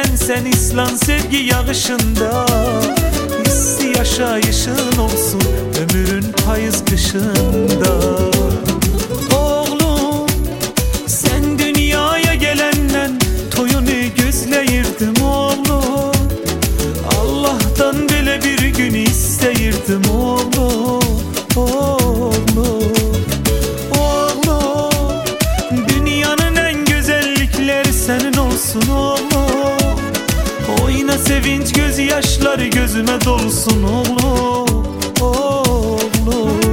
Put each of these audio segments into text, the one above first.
sen İslam sevgi yağışında. Hissi yaşayışın olsun ömrün payız kışında. Oğlum sen dünyaya gelenden toyunu gözleyirdim oğlum. Allah'tan böyle bir gün isteyirdim oğlum. Oğlum, oğlum, dünyanın en güzellikleri senin olsun oğlum. Oyna sevinç gözyaşları gözüme dolsun oğlum. Oğlum.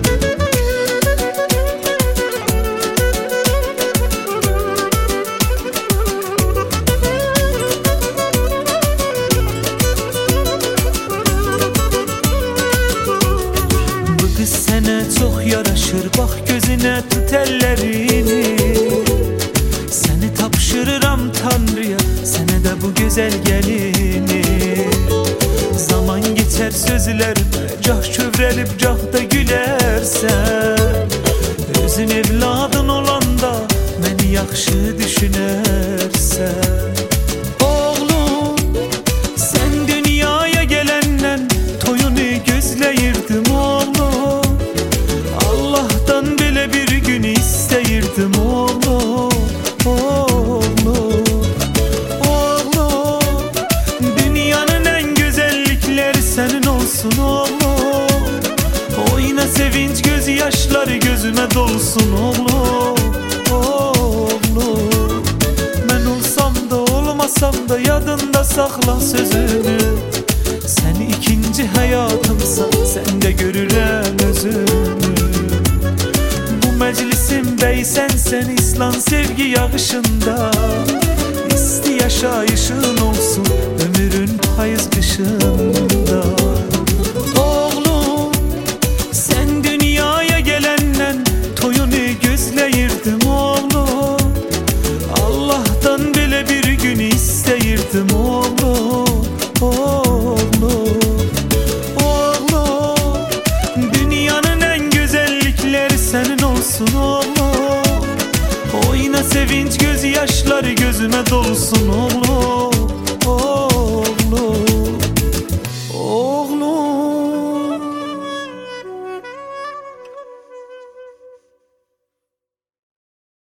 Bu kız sana çok yaraşır, bak gözüne tut ellerini. Seni tapşırıram Tanrı'ya, sana da bu güzel gelini. Zaman geçer sözlerime, cah çövrelip cah da gülersen. Özün evladın olanda beni yaxşı düşünersen. Oğlum sen dünyaya gelenden toyunu gözleyirdim oğlum. Allah'tan böyle bir gün isteyirdim oğlum. Oğlum, oğlum, dünyanın en güzellikleri senin olsun oğlum. Oyna sevinç gözyaşları gözüme dolsun oğlum. Oğlum, ben olsam da olmasam da yadında sakla sözünü. Sen ikinci hayatımsan sen de görürəm özünü. Bu meclisin beysen sen İslam sevgi yağışında. İsti yaşayışın olsun ömrün payız kışında. Oğlum sen dünyaya gelenden toyunu gözleyirdim oğlum. Allah'tan böyle bir gün isteyirdim oğlum. Oğlum, oğlum, dünyanın en güzellikleri senin olsun oğlum. Oyna sevinç gözyaşları gözüme dolsun